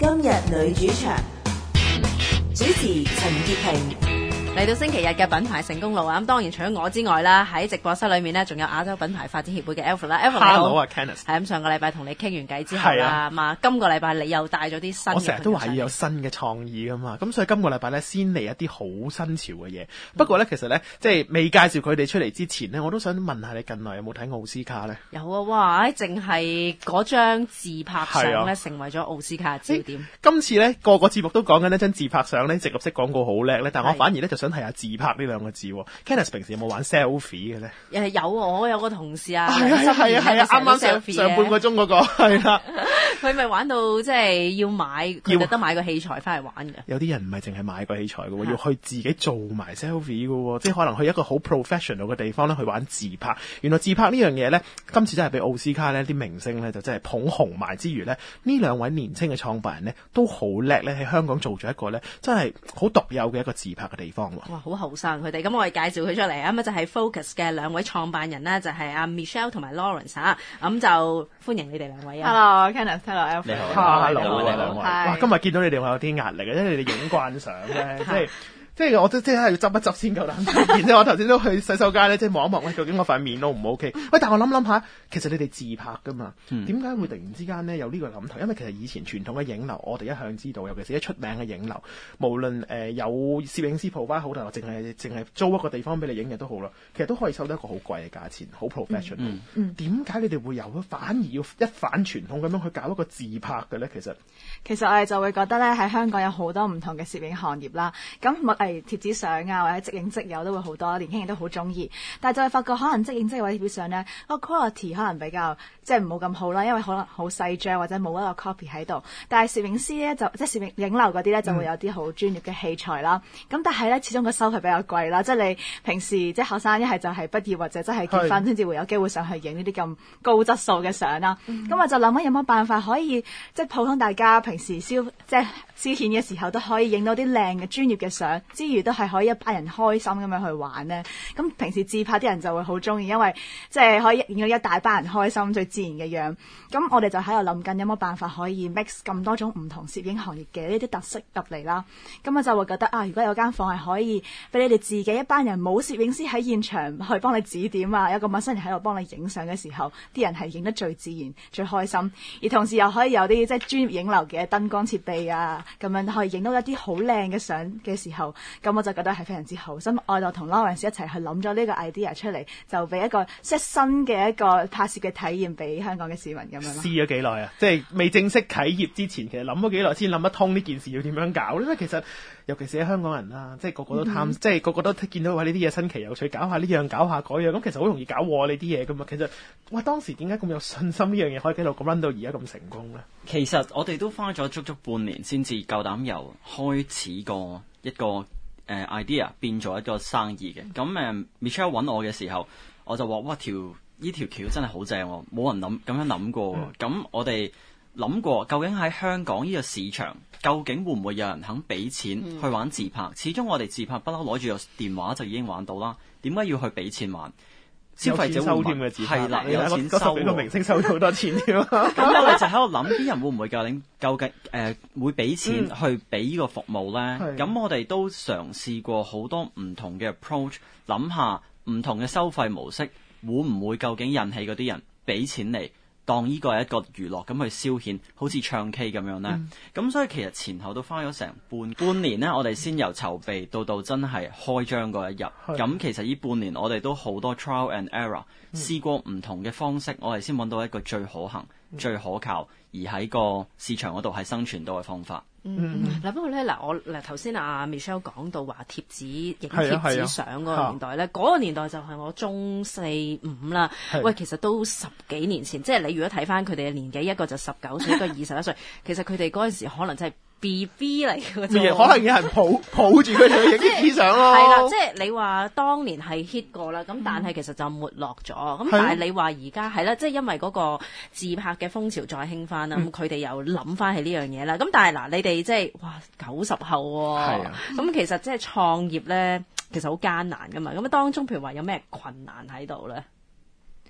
今日女主場，主持陳潔平。 嚟到星期日嘅品牌成功路啊！咁當然除咗我之外啦，喺直播室裏面呢，仲有亞洲品牌發展協會嘅 Alfred 啦。Alfred 你好。 Hello 啊 Kenneth。 係咁，上個禮拜同你傾完偈之後啦，嘛今個禮拜你又帶咗啲新嘅。 我成日都話要有新嘅創意噶嘛，咁所以今個禮拜咧先嚟一啲好新潮嘅嘢。不過咧，其實咧即係未介紹佢哋出嚟之前呢，我都想問下你近來有冇睇奧斯卡咧？ 有啊！哇！淨係嗰張自拍相咧，成為咗奧斯卡嘅焦點。 今次咧個節目都講緊呢張自拍相咧，植入式廣告好叻咧，但我反而咧就想睇下自拍呢兩個字。Kenneth 平時有冇玩 selfie 嘅咧？ 有，我有個同事啊， 係啊，啱啱上半個鐘嗰個係啦， 佢咪玩到即係要買，佢特登買個器材翻嚟玩嘅。 有啲人唔係淨係買個器材嘅，要去自己做埋 selfie 嘅，即係可能去一個好 professional 嘅地方咧去玩自拍。原來自拍呢樣嘢咧，今次真係俾奧斯卡呢啲明星咧就真係捧紅埋之餘咧，呢兩位年輕嘅創辦人咧都好叻咧，喺香港做咗一個咧真係好獨有嘅一個自拍嘅地方。 哇，好後生佢哋，咁我哋介紹佢出嚟啊！咁就係 Focus 嘅兩位創辦人啦，就係阿 Michelle 同埋 Lawrence 啊，咁就歡迎你哋兩位啊 ！Hello Kenneth，Hello Alfred， 你好 ，Hello 你好， 哇！今日見到你哋我有啲壓力嘅，因為你哋影慣相咧，即係我都即係要執一執先夠膽。然之後我頭先都去洗手間咧，即係望一望，喂，究竟我塊面都唔 OK？喂，但我諗下，其實你哋自拍噶嘛，點解會突然之間咧有呢個諗頭？因為其實以前傳統嘅影樓，我哋一向知道，尤其是一出名嘅影樓，無論有攝影師 provide 好，定係淨係租一個地方俾你影嘅都好啦，其實都可以收得一個好貴嘅價錢，好 professional。點解你哋會有反而要一反傳統咁樣去搞一個自拍嘅咧？ 其實我哋就會覺得咧，喺香港有好多唔同嘅攝影行業啦，咁貼紙相啊，或者即影即有都會好多，年輕人都好中意。但係就係發覺可能即影即有或者貼紙相咧，個 quality 可能比較即係唔好咁好啦，因為可能好細張或者冇一個 copy 喺度。但係攝影師咧就即係攝影樓嗰啲咧就會有啲好專業嘅器材啦。咁但係咧始終個收費比較貴啦，即係你平時即係學生一係就係畢業或者真係結婚先至會有機會上去影呢啲咁高質素嘅相啦。咁我就諗有乜辦法可以即係普通大家平時消遣嘅時候都可以影到啲靚嘅專業嘅相，之餘都係可以一班人開心咁樣去玩咧。咁平時自拍啲人就會好中意，因為即係可以影到一大班人開心最自然嘅樣。咁我哋就喺度諗緊有冇辦法可以 mix 咁多種唔同攝影行業嘅呢啲特色入嚟啦。咁我就會覺得如果有間房係可以俾你哋自己一班人冇攝影師喺現場去幫你指點啊，有個陌生人喺度幫你影相嘅時候，啲人係影得最自然最開心，而同時又可以有啲即係專業影樓嘅燈光設備啊，咁樣可以影到一啲好靚嘅相嘅時候，咁我就覺得係非常之好。所以我就同 Lawrence 一齊去諗咗呢個 idea 出嚟，就俾一個即係新嘅一個拍攝嘅體驗俾香港嘅市民咁樣咯。 試咗幾耐啊？即係未正式啟業之前，其實諗咗幾耐先諗得通呢件事要點樣搞？因為其實尤其是喺香港人啦，即係個個都貪，即係個個都見到話呢啲嘢新奇有趣，搞下呢樣搞下嗰樣，咁其實好容易搞禍呢啲嘢噶嘛。其實哇，當時點解咁有信心呢樣嘢可以繼續咁 run 到而家咁成功咧？ 其實我哋都花咗足足半年先至夠膽由開始個一個idea 變咗一個生意嘅。咁Michelle 揾我嘅時候，我就話：哇，呢條橋真係好正喎，冇人咁樣諗過。咁我哋諗過，究竟喺香港呢個市場，究竟會唔會有人肯俾錢去玩自拍？始終我哋自拍不嬲攞住個電話就已經玩到啦，點解要去俾錢玩？消費者會問，係啦，有錢收喎， 個明星收咗好多錢添。咁我哋就喺度諗，啲人會唔會究竟會俾錢去俾呢個服務咧？咁我哋都嘗試過好多唔同嘅 approach， 諗下唔同嘅收費模式，會唔會究竟引起嗰啲人俾錢嚟當呢個係一個娛樂咁去消遣，好似唱 K 咁樣咧？咁所以其實前後都花咗成半年咧，我哋先由籌備到真係開張嗰一日。咁其實呢半年我哋都好多 trial and error，試過唔同嘅方式，我哋先揾到一個最可行、最可靠，而喺個市場嗰度係生存到嘅方法。 嗱不過咧我頭先阿 Michelle 講到話貼紙影貼紙相嗰個年代咧，嗰個年代就係我中4、5啦。喂，其實都10幾年前，即係你如果睇翻佢哋嘅年紀，一個就19歲，一個21歲，其實佢哋嗰陣時可能真係BB 嚟嘅啫， 可能有人抱住佢哋去影啲紙相咯。 係啦，即係你話當年係 hit 過啦，咁但係其實就沒落咗。咁但係你話而家係啦，即係因為嗰個自拍嘅風潮再興翻啦，咁佢哋又諗翻起呢樣嘢啦。咁但係嗱，你哋即係哇90後喎，咁其實即係創業咧，其實好艱難噶嘛。咁當中譬如話有咩困難喺度咧？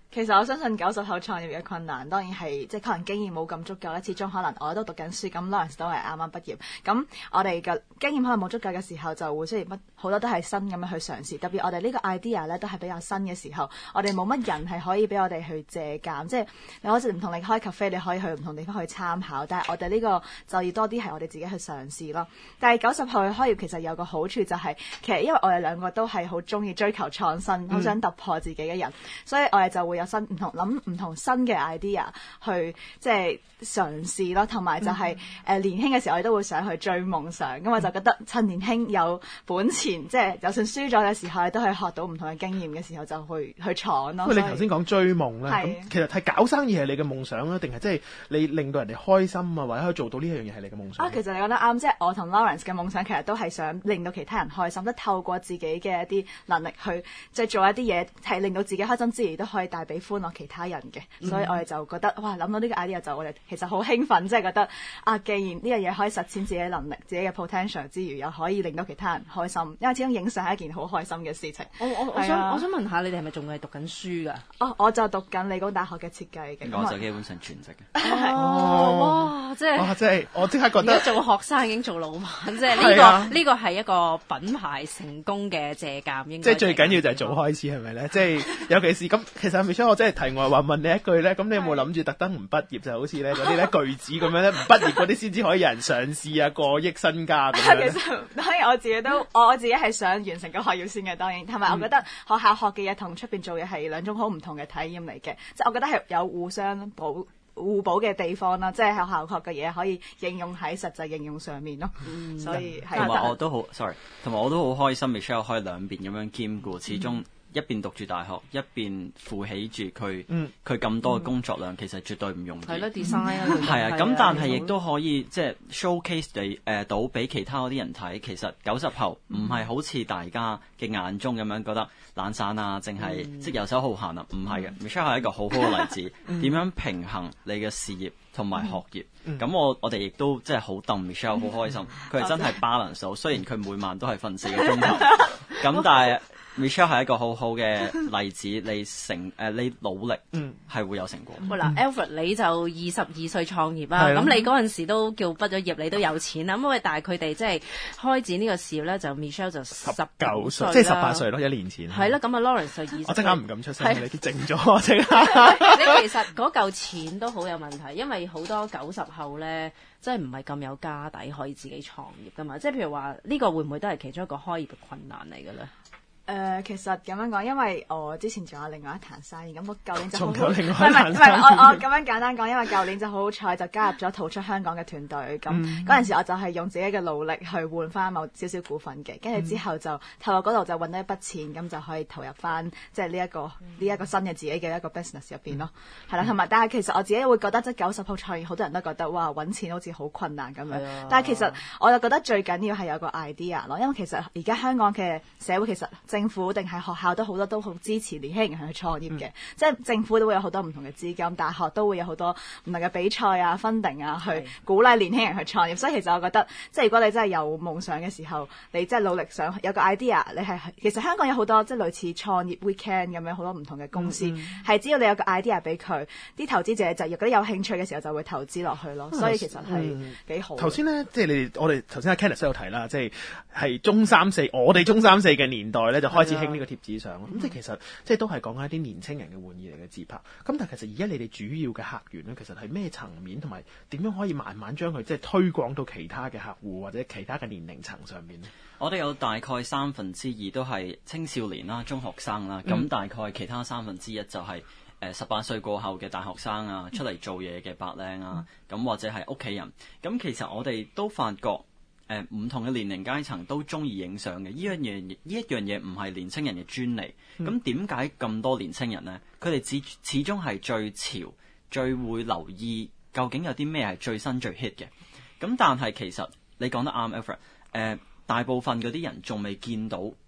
其實我相信90後創業嘅困難，當然係即係可能經驗冇咁足夠咧。始終可能我都讀緊書，咁 Lawrence 都係啱啱畢業。咁我哋嘅經驗可能冇足夠嘅時候，就會雖然好多都係新咁樣去嘗試。特別我哋呢個 idea 咧都係比較新嘅時候，我哋冇乜人係可以俾我哋去借鑑。即係你好似唔同你開 cafe，你可以去唔同地方去參考。但係我哋呢個就要多啲係我哋自己去嘗試咯。但係90後嘅開業其實有個好處就係，其實因為我哋兩個都係好中意追求創新，好想突破自己嘅人，所以我哋就會有唔同新嘅 idea 去即係嘗試咯，同埋就係年輕嘅時候我哋都會想去追夢想，咁我就覺得趁年輕有本錢，即係就算輸咗嘅時候，你都可以學到唔同嘅經驗嘅時候，就去闖咯。 喂，你頭先講追夢咧，咁其實係搞生意係你嘅夢想啊，定係即係你令到人哋開心啊，或者可以做到呢一樣嘢係你嘅夢想？ 其實你覺得啱，即係我同 Lawrence 嘅夢想其實都係想令到其他人開心，即係透過自己嘅一啲能力去即係做一啲嘢，係令到自己開心之餘，都可以帶俾歡樂其他人嘅。所以我哋就覺得哇，諗到呢個 idea 就我哋其實好興奮，即係覺得既然呢樣嘢可以實踐自己嘅能力、自己嘅 potential 之餘，又可以令到其他人開心，因為始終影相係一件好開心嘅事情。 我想問下你哋係咪仲係讀緊書㗎？ 我就讀緊理工大學嘅設計嘅。 我就基本上全職嘅。 哇！即係我即刻覺得做學生已經做老闆，即係呢個係一個品牌成功嘅借鑑，應該即係最緊要就係早開始係咪咧？即係尤其是咁，其實Michelle我真係題外話問你一句咧，咁你有冇諗住特登唔畢業，就好似咧嗰啲咧巨子咁樣咧，唔畢業嗰啲先至可以有人上市啊，過億身家咁樣？ 其實當然我自己係想完成個學業先嘅，當然同埋我覺得學校學嘅嘢同出邊做嘢係兩種好唔同嘅體驗嚟嘅，即係我覺得係有互補嘅地方啦，即係學校學嘅嘢可以應用喺實際應用上面咯。所以係同埋我都好開心 Michelle 可以兩邊咁樣兼顧，始終一邊讀住大學，一邊負起住佢咁多嘅工作量，其實絕對唔容易。 係咯 design 啊， 係啊，咁但係亦都可以即係 showcase 你到俾其他嗰啲人睇，其實90後唔係好似大家嘅眼中咁樣覺得懶散啊，淨係即係遊手好閒啊，唔係嘅。Michelle 係一個好好嘅例子，點樣平衡你嘅事業同埋學業。咁我哋亦都即係好戥 Michelle 好開心，佢係真係 balance 到，雖然佢每晚都係瞓4個鐘頭，咁但係Michelle 係一個好好嘅例子，你努力係會有成果。 嗱，Alfred 你就22歲創業啦，咁你嗰陣時都叫畢咗業，你都有錢啦。咁但係佢哋即係開展呢個事業咧，就 Michelle 就19歲， 即係18歲咯，1年前。 係啦，咁啊 Lawrence 就20歲。 我即刻唔敢出聲，你靜咗我即刻。 你其實嗰嚿錢都好有問題，因為好多90後咧，即係唔係咁有家底可以自己創業噶嘛。即係譬如話呢個會唔會都係其中一個開業嘅困難嚟嘅咧？ 其實咁樣講，因為我之前仲有另外一壇生意，咁我舊年就好仲有另外一唔壇生意我咁樣簡單講，因為舊年就好彩就加入咗逃出香港嘅團隊，咁嗰陣時我就係用自己嘅努力去換翻某少少股份嘅，跟住之後就透過嗰度就揾到一筆錢，咁就可以投入翻即係呢一個新嘅自己嘅一個 business 入邊咯，係啦，同埋但係其實我自己會覺得即係90後創業，好多人都覺得哇揾錢好似好困難咁樣，但係其實我就覺得最緊要係有個 idea 咯，因為其實而家香港嘅社會其實政府定係學校都好多都好支持年輕人去創業嘅，即係政府都會有好多唔同嘅資金，大學都會有好多唔同嘅比賽啊、funding 啊，去鼓勵年輕人去創業。所以其實我覺得，即係如果你真係有夢想嘅時候，你真係努力想有個 idea，你係其實香港有好多即係類似創業 weekend 咁樣好多唔同嘅公司，係只要你有個 idea 俾佢，啲投資者就如果有興趣嘅時候就會投資落去咯。所以其實係幾好。 頭先咧，即係我哋頭先阿 Kenneth 都有提啦，即係中3、4，我哋中3、4嘅年代咧就開始興呢個貼紙相，咁即係其實即係都係講緊一啲年青人嘅玩意嚟嘅自拍。咁但係其實而家你哋主要嘅客源咧，其實係咩層面，同埋點樣可以慢慢將佢即係推廣到其他嘅客戶或者其他嘅年齡層上面咧？ 我哋有大概2/3都係青少年啦、中學生啦，咁大概其他1/3就係18歲過後嘅大學生啊，出嚟做嘢嘅白領啊，咁或者係屋企人。咁其實我哋都發覺唔同嘅年齡階層都中意影相嘅。呢一樣嘢唔係年青人嘅專利。咁點解咁多年青人呢？佢哋始終係最潮、最會留意究竟有啲咩係最新最 hit 嘅。咁但係其實你講得啱 Alfred，大部分嗰啲人仲未見到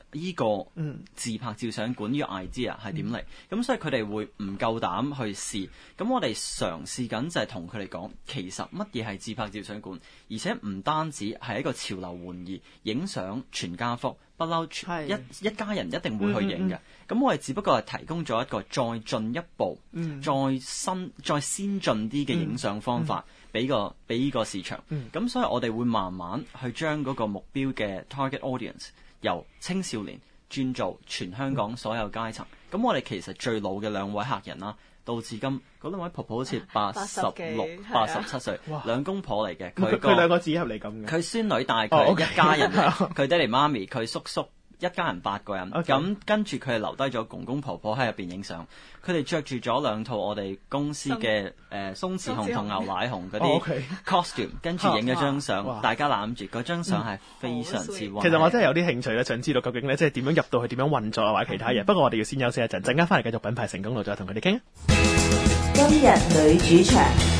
依個自拍照相館呢個 idea 係點嚟，咁所以佢哋會唔夠膽去試。咁我哋嘗試緊就係同佢哋講，其實乜嘢係自拍照相館，而且唔單止係一個潮流玩意，影相全家福，不嬲一家人一定會去影嘅。咁我哋只不過係提供咗一個再進一步、再先進啲嘅影相方法，俾呢個市場。咁所以我哋會慢慢去將嗰個目標嘅 target audience 由青少年轉做全香港所有階層。咁我哋其實最老嘅兩位客人啦，到至今嗰兩位婆婆好似86、87歲，兩公婆嚟嘅。佢兩個紙盒嚟咁嘅。 佢孫女帶佢一家人，佢爹哋媽咪，佢叔叔。一家人8個人，咁跟住佢哋留低咗公公婆婆喺入邊影相，佢哋着住咗兩套我哋公司嘅鬆弛熊同牛奶熊嗰啲 costume， 跟住影咗張相，大家攬住嗰張相係非常之溫。 其實我真係有啲興趣咧，想知道究竟咧即係點樣入到去，點樣運作啊，或者其他嘢。不過我哋要先休息一陣，陣間翻嚟繼續品牌成功路再同佢哋傾。 今日女主場。